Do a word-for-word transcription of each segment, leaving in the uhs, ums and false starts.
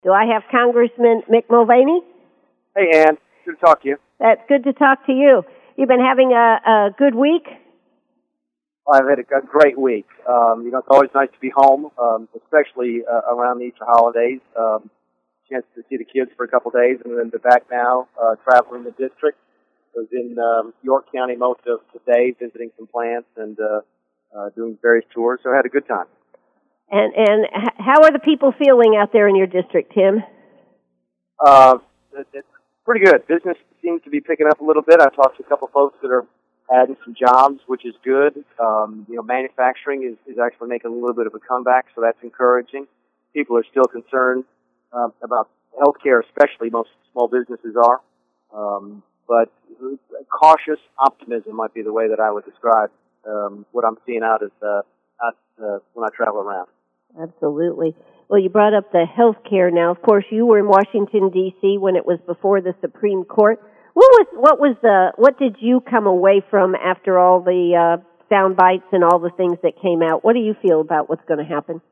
Do I have Congressman Mick Mulvaney? Hey, Ann. Good to talk to you. That's good to talk to you. You've been having a, a good week? I've had a, a great week. Um, you know, it's always nice to be home, um, especially uh, around the Easter holidays. Um, chance to see the kids for a couple of days, and then they're back now, uh, traveling the district. I was in um, York County most of today, visiting some plants and uh, uh, doing various tours, so I had a good time. And and how are the people feeling out there in your district, Tim? Uh, it, it's pretty good. Business seems to be picking up a little bit. I've talked to a couple of folks that are adding some jobs, which is good. Um, you know, manufacturing is, is actually making a little bit of a comeback, so that's encouraging. People are still concerned uh, about healthcare, especially most small businesses are. Um, but cautious optimism might be the way that I would describe um, what I'm seeing out, as, uh, out uh, when I travel around. Absolutely. Well, you brought up the health care now. Of course, you were in Washington, D C when it was before the Supreme Court. What was what was the what did you come away from after all the uh, sound bites and all the things that came out? What do you feel about what's going to happen?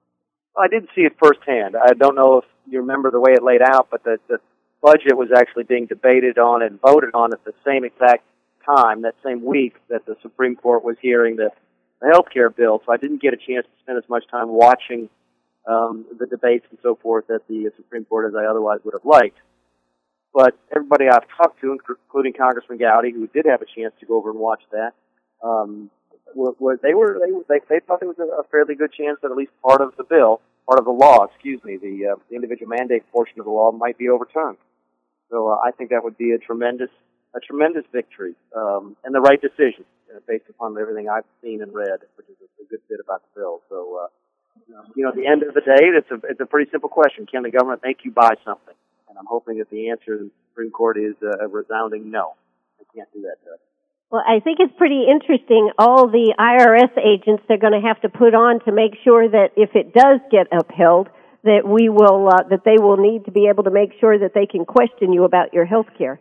I didn't see it firsthand. I don't know if you remember the way it laid out, but the, the budget was actually being debated on and voted on at the same exact time, that same week that the Supreme Court was hearing the, the health care bill. So I didn't get a chance to spend as much time watching um, the debates and so forth at the Supreme Court as I otherwise would have liked. But everybody I've talked to, including Congressman Gowdy, who did have a chance to go over and watch that, um, were, were, they were they, they they thought there was a, a fairly good chance that at least part of the bill, part of the law, excuse me, the, uh, the individual mandate portion of the law might be overturned. So uh, I think that would be a tremendous a tremendous victory um, and the right decision uh, based upon everything I've seen and read, which is a, a good bit about the bill. So uh, you know, at the end of the day, it's a it's a pretty simple question: can the government make you buy something? And I'm hoping that the answer in the Supreme Court is a resounding no. They can't do that to us. Well, I think it's pretty interesting, all the I R S agents they're going to have to put on to make sure that if it does get upheld, that we will, uh, that they will need to be able to make sure that they can question you about your health care.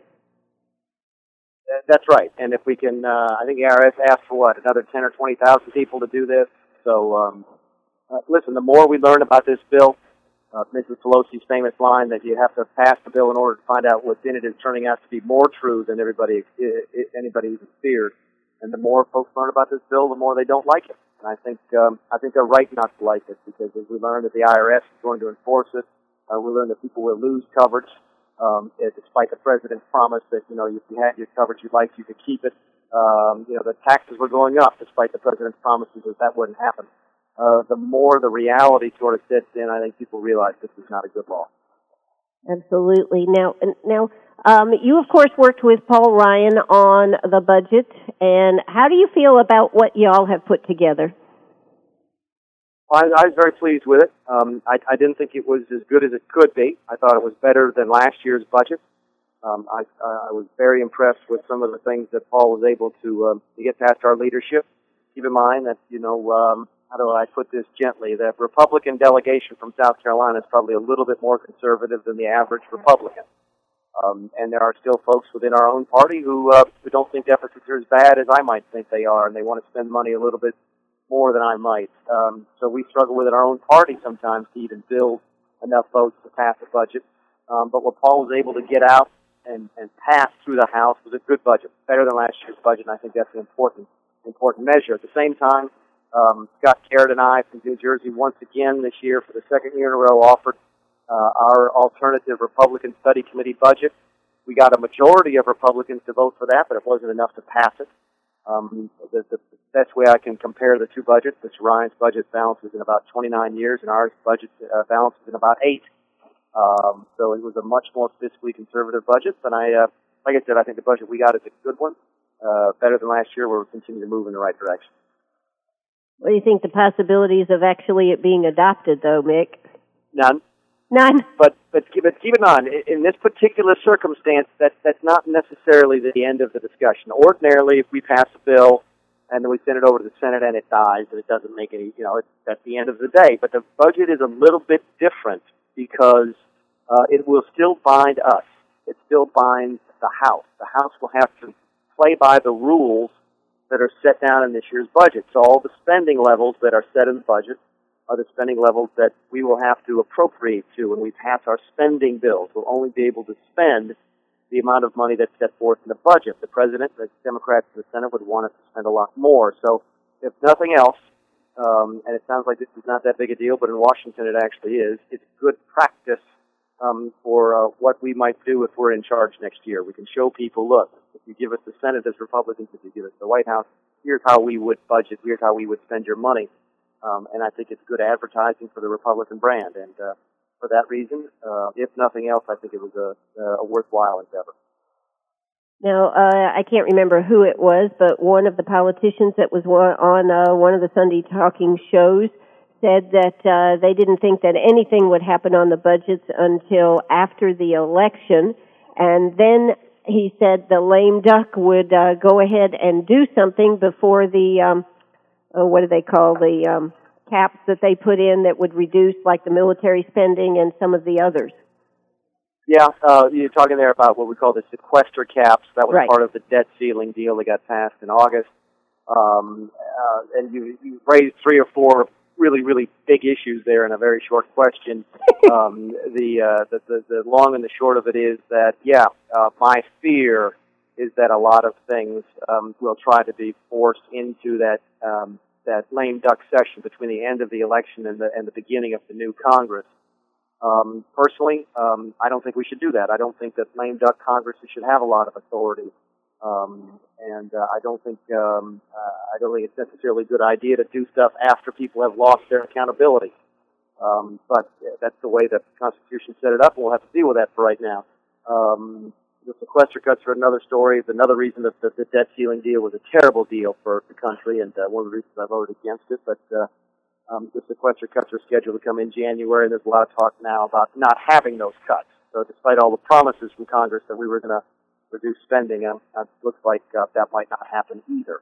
That's right. And if we can, uh, I think the I R S asked for what, another ten or twenty thousand people to do this. So, um, uh, listen, the more we learn about this bill, Uh, Missus Pelosi's famous line that you have to pass the bill in order to find out what's in it is turning out to be more true than everybody, anybody even feared. And the more folks learn about this bill, the more they don't like it. And I think um, I think they're right not to like it, because as we learn that the I R S is going to enforce it, uh, we learn that people will lose coverage, um, despite the president's promise that, you know, if you had your coverage you liked, you could keep it. Um, you know, the taxes were going up despite the president's promises that that wouldn't happen. Uh, the more the reality sort of sets in, I think people realize this is not a good law. Absolutely. Now, now, um, you of course worked with Paul Ryan on the budget, and how do you feel about what y'all have put together? I, I was very pleased with it. Um, I, I didn't think it was as good as it could be. I thought it was better than last year's budget. Um, I, I was very impressed with some of the things that Paul was able to, um, to get past our leadership. Keep in mind that, you know, um, how do I put this gently, the Republican delegation from South Carolina is probably a little bit more conservative than the average Republican. Um, and there are still folks within our own party who, uh, who don't think deficits are as bad as I might think they are, and they want to spend money a little bit more than I might. Um, so we struggle within our own party sometimes to even build enough votes to pass a budget. Um, but what Paul was able to get out and, and pass through the House was a good budget, better than last year's budget, and I think that's an important, important measure. At the same time, Um, Scott Carrott and I from New Jersey once again this year for the second year in a row offered uh, our alternative Republican Study Committee budget. We got a majority of Republicans to vote for that, but it wasn't enough to pass it. Um, the, the best way I can compare the two budgets, Mister Ryan's budget balances in about twenty-nine years, and ours budget uh, balances in about eight. Um, so it was a much more fiscally conservative budget, and I, uh, like I said, I think the budget we got is a good one, uh, better than last year. We'll continue to move in the right direction. What do you think the possibilities of actually it being adopted, though, Mick? None. None. But but keep it keep in mind, in this particular circumstance, that that's not necessarily the end of the discussion. Ordinarily, if we pass a bill and then we send it over to the Senate and it dies, and it doesn't make any, you know, it's at the end of the day. But the budget is a little bit different because uh, it will still bind us. It still binds the House. The House will have to play by the rules that are set down in this year's budget. So all the spending levels that are set in the budget are the spending levels that we will have to appropriate to when we pass our spending bills. We'll only be able to spend the amount of money that's set forth in the budget. The President, the Democrats in the Senate would want us to spend a lot more. So if nothing else, um, and it sounds like this is not that big a deal, but in Washington it actually is, it's good practice um, for uh, what we might do if we're in charge next year. We can show people, look, if you give us the Senate as Republicans, if you give us the White House, here's how we would budget, here's how we would spend your money. Um, and I think it's good advertising for the Republican brand. And uh, for that reason, uh, if nothing else, I think it was a, a worthwhile endeavor. Now, uh, I can't remember who it was, but one of the politicians that was on uh, one of the Sunday talking shows said that uh, they didn't think that anything would happen on the budgets until after the election. And then he said the lame duck would uh, go ahead and do something before the... Um, Uh, what do they call the um, caps that they put in that would reduce, like the military spending and some of the others? Yeah, uh, you're talking there about what we call the sequester caps. That was right. part of the debt ceiling deal that got passed in August. Um, uh, and you, you raised three or four really, really big issues there in a very short question. um, the, uh, the, the the long and the short of it is that, yeah, uh, my fear is that a lot of things um, will try to be forced into that um, that lame duck session between the end of the election and the and the beginning of the new Congress. Um, personally, um, I don't think we should do that. I don't think that lame duck Congresses should have a lot of authority, um, and uh, I don't think um, uh, I don't think it's necessarily a good idea to do stuff after people have lost their accountability. Um, but that's the way the Constitution set it up, and we'll have to deal with that for right now. Um, The sequester cuts are another story. It's another reason that the, the debt ceiling deal was a terrible deal for the country, and uh, one of the reasons I voted against it. But uh, um, the sequester cuts are scheduled to come in January, and there's a lot of talk now about not having those cuts. So despite all the promises from Congress that we were going to reduce spending, um, it looks like uh, that might not happen either.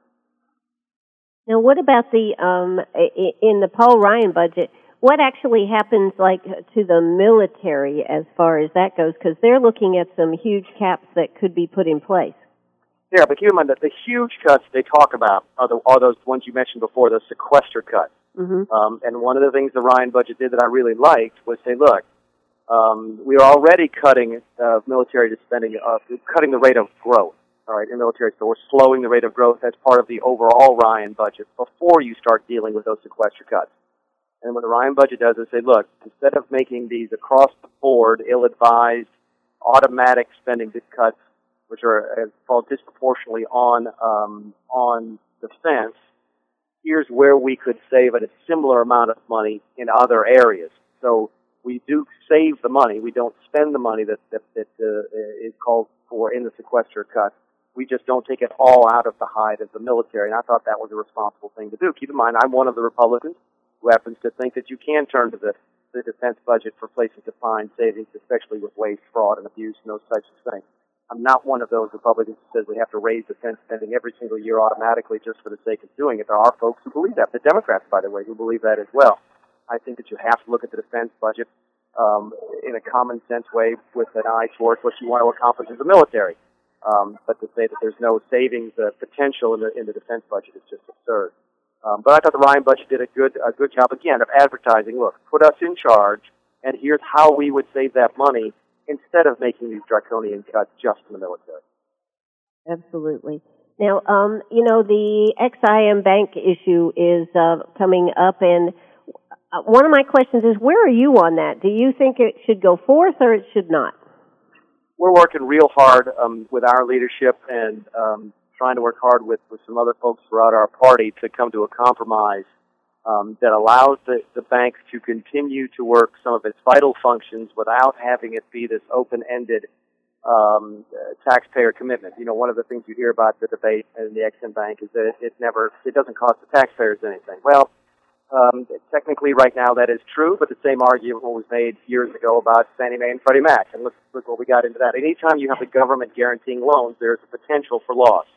Now, what about the um, in the Paul Ryan budget? What actually happens, like, to the military as far as that goes? Because they're looking at some huge caps that could be put in place. Yeah, but keep in mind that the huge cuts they talk about are, the, are those ones you mentioned before, the sequester cuts. Mm-hmm. Um, and one of the things the Ryan budget did that I really liked was say, look, um, we are already cutting uh, military spending, uh, cutting the rate of growth, all right, in military. So we're slowing the rate of growth as part of the overall Ryan budget before you start dealing with those sequester cuts. And what the Ryan budget does is say, look, instead of making these across-the-board, ill-advised, automatic spending cuts, which are uh, fall disproportionately on um, on defense, here's where we could save a similar amount of money in other areas. So we do save the money. We don't spend the money that, that, that uh, is called for in the sequester cut. We just don't take it all out of the hide of the military. And I thought that was a responsible thing to do. Keep in mind, I'm one of the Republicans who happens to think that you can turn to the, the defense budget for places to find savings, especially with waste, fraud, and abuse and those types of things. I'm not one of those Republicans who says we have to raise defense spending every single year automatically just for the sake of doing it. There are folks who believe that. The Democrats, by the way, who believe that as well. I think that you have to look at the defense budget um, in a common sense way with an eye towards what you want to accomplish as a military. Um, but to say that there's no savings uh, potential in the in the defense budget is just absurd. Um, but I thought the Ryan budget did a good a good job, again, of advertising, look, put us in charge, and here's how we would save that money instead of making these draconian cuts just in the military. Absolutely. Now, um, you know, the X I M Bank issue is uh, coming up, and one of my questions is, where are you on that? Do you think it should go forth or it should not? We're working real hard um, with our leadership and um, trying to work hard with, with some other folks throughout our party to come to a compromise um, that allows the, the bank to continue to work some of its vital functions without having it be this open-ended um, uh, taxpayer commitment. You know, one of the things you hear about the debate in the Ex-Im Bank is that it, it never, it doesn't cost the taxpayers anything. Well, um, technically right now that is true, but the same argument was made years ago about Fannie Mae and Freddie Mac, and look, look what we got into that. Anytime you have the government guaranteeing loans, there's a potential for loss.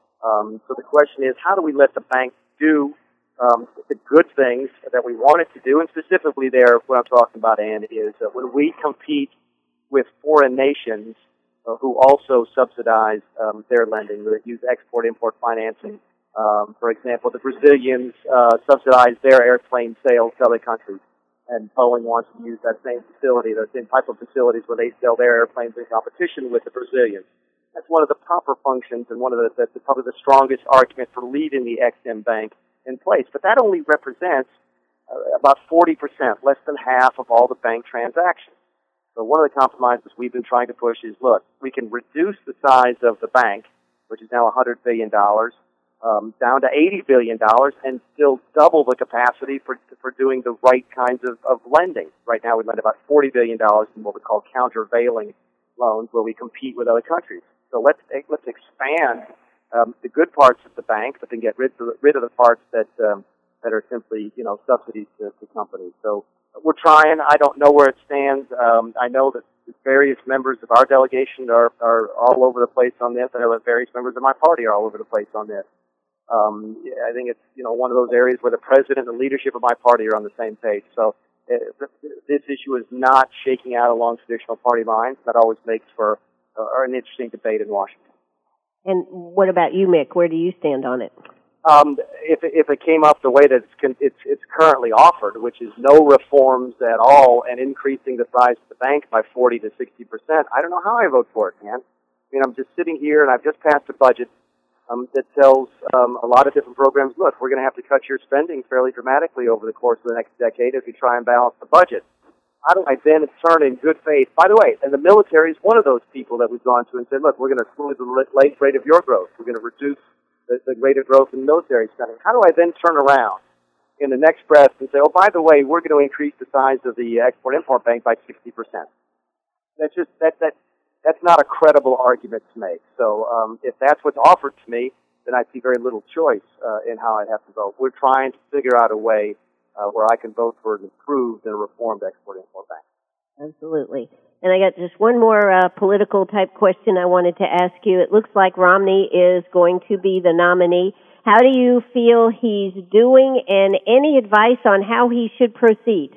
Um, so the question is, how do we let the bank do um, the good things that we want it to do? And specifically there, what I'm talking about, Ann, is uh, when we compete with foreign nations uh, who also subsidize um, their lending, that use export-import financing Um, for example, the Brazilians uh, subsidize their airplane sales to other countries, and Boeing wants to use that same facility, those same type of facilities where they sell their airplanes in competition with the Brazilians. That's one of the proper functions and one of the, the, the probably the strongest argument for leaving the Ex-Im Bank in place. But that only represents uh, about forty percent, less than half of all the bank transactions. So one of the compromises we've been trying to push is, look, we can reduce the size of the bank, which is now one hundred billion dollars, um, down to eighty billion dollars, and still double the capacity for for doing the right kinds of, of lending. Right now we lend about forty billion dollars in what we call countervailing loans, where we compete with other countries. So let's let's expand um, the good parts of the bank, but then get rid of, rid of the parts that um, that are simply, you know, subsidies to, to companies. So we're trying. I don't know where it stands. Um, I know that various members of our delegation are, are all over the place on this. I know that various members of my party are all over the place on this. Um, I think it's, you know, one of those areas where the president and the leadership of my party are on the same page. So uh, this issue is not shaking out along traditional party lines. That always makes for uh, an interesting debate in Washington. And what about you, Mick? Where do you stand on it? Um, if, it, if it came up the way that it's, con- it's, it's currently offered, which is no reforms at all and increasing the size of the bank by forty to sixty percent, I don't know how I vote for it, man. I mean, I'm just sitting here and I've just passed a budget um, that tells um, a lot of different programs, look, we're going to have to cut your spending fairly dramatically over the course of the next decade if you try and balance the budget. How do I then turn in good faith? By the way, and the military is one of those people that we've gone to and said, look, we're going to smooth the rate of your growth. We're going to reduce the, the rate of growth in military spending. How do I then turn around in the next breath and say, oh, by the way, we're going to increase the size of the Export-Import Bank by sixty percent? That's just, that, that, that's not a credible argument to make. So um, if that's what's offered to me, then I see very little choice uh, in how I'd have to vote. We're trying to figure out a way uh, where I can vote for an improved and reformed Export-Import Bank. Absolutely. And I got just one more uh, political type question I wanted to ask you. It looks like Romney is going to be the nominee. How do you feel he's doing, and any advice on how he should proceed?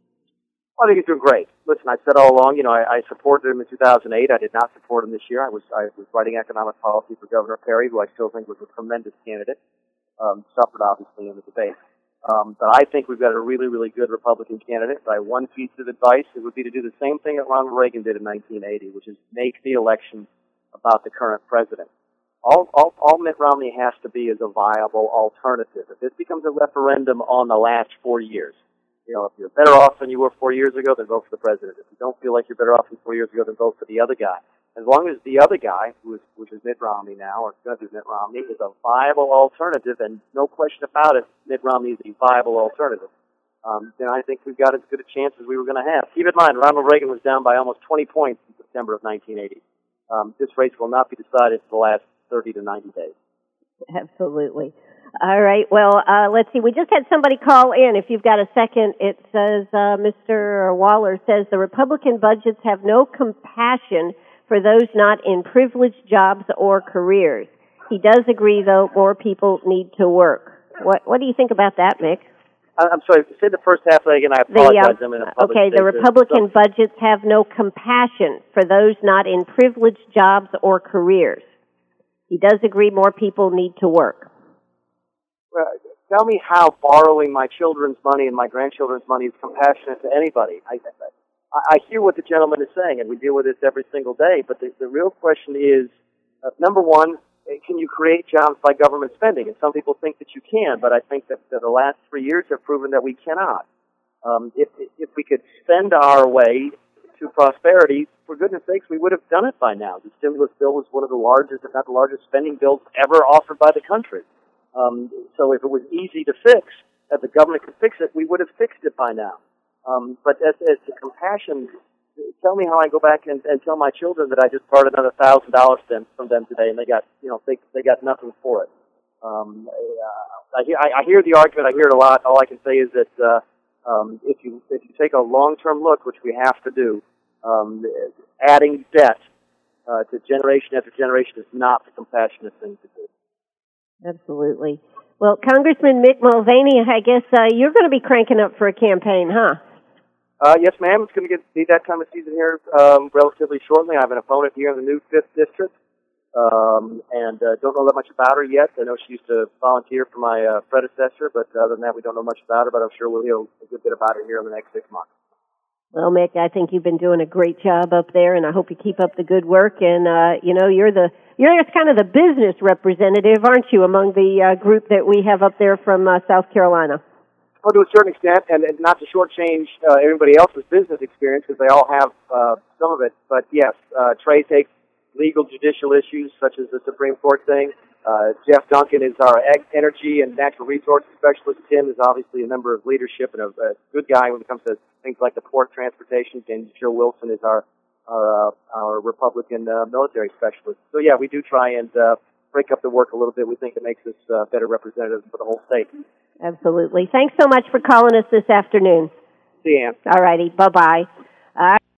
I think he's doing great. Listen, I said all along, you know, I, I supported him in two thousand eight. I did not support him this year. I was I was writing economic policy for Governor Perry, who I still think was a tremendous candidate. Um, suffered, obviously, in the debate. Um, but I think we've got a really, really good Republican candidate. By one piece of advice, it would be to do the same thing that Ronald Reagan did in nineteen eighty, which is make the election about the current president. All, all, all Mitt Romney has to be is a viable alternative. If this becomes a referendum on the last four years, you know, if you're better off than you were four years ago, then vote for the president. If you don't feel like you're better off than four years ago, then vote for the other guy. As long as the other guy, who is, which is Mitt Romney now, or going to be Mitt Romney, is a viable alternative, and no question about it, Mitt Romney is a viable alternative, um, then I think we've got as good a chance as we were going to have. Keep in mind, Ronald Reagan was down by almost twenty points in September of nineteen eighty. Um, this race will not be decided for the last thirty to ninety days. Absolutely. All right. Well, uh, let's see. We just had somebody call in. If you've got a second, it says, uh, Mister Waller says, the Republican budgets have no compassion for those not in privileged jobs or careers. He does agree, though, more people need to work. What What do you think about that, Mick? I'm sorry, say the first half of that again. I apologize. The, um, I'm in a public okay, the Republican so, budgets have no compassion for those not in privileged jobs or careers. He does agree more people need to work. Well, tell me how borrowing my children's money and my grandchildren's money is compassionate to anybody. I, I, I hear what the gentleman is saying, and we deal with this every single day, but the, the real question is, uh, number one, can you create jobs by government spending? And some people think that you can, but I think that, that the last three years have proven that we cannot. Um, if, if we could spend our way to prosperity, for goodness sakes, we would have done it by now. The stimulus bill was one of the largest, if not the largest, spending bills ever offered by the country. Um, so if it was easy to fix, that the government could fix it, we would have fixed it by now. Um, but as, as to compassion, tell me how I go back and, and tell my children that I just borrowed another thousand dollars from them today, and they got, you know, they they got nothing for it. Um, I, I, I hear the argument. I hear it a lot. All I can say is that uh, um, if you if you take a long-term look, which we have to do, um, adding debt uh, to generation after generation is not the compassionate thing to do. Absolutely. Well, Congressman Mick Mulvaney, I guess uh, you're going to be cranking up for a campaign, huh? Uh, yes, ma'am. It's going to get be that time of season here um, relatively shortly. I have an opponent here in the new fifth District. Um, and uh, don't know that much about her yet. I know she used to volunteer for my uh, predecessor, but other than that, we don't know much about her. But I'm sure we'll hear a good bit about her here in the next six months. Well, Mick, I think you've been doing a great job up there, and I hope you keep up the good work. And uh, you know, you're the you're kind of the business representative, aren't you, among the uh, group that we have up there from uh, South Carolina? Well, to a certain extent, and, and not to shortchange uh, everybody else's business experience, because they all have uh, some of it. But yes, uh, Trey takes legal, judicial issues such as the Supreme Court thing. Uh, Jeff Duncan is our ag- energy and natural resources specialist. Tim is obviously a member of leadership and a, a good guy when it comes to things like the port transportation. And Joe Wilson is our our, uh, our Republican uh, military specialist. So yeah, we do try and uh, break up the work a little bit. We think it makes us uh, better representatives for the whole state. Absolutely. Thanks so much for calling us this afternoon. See you, Ann. All righty. Bye-bye. Uh,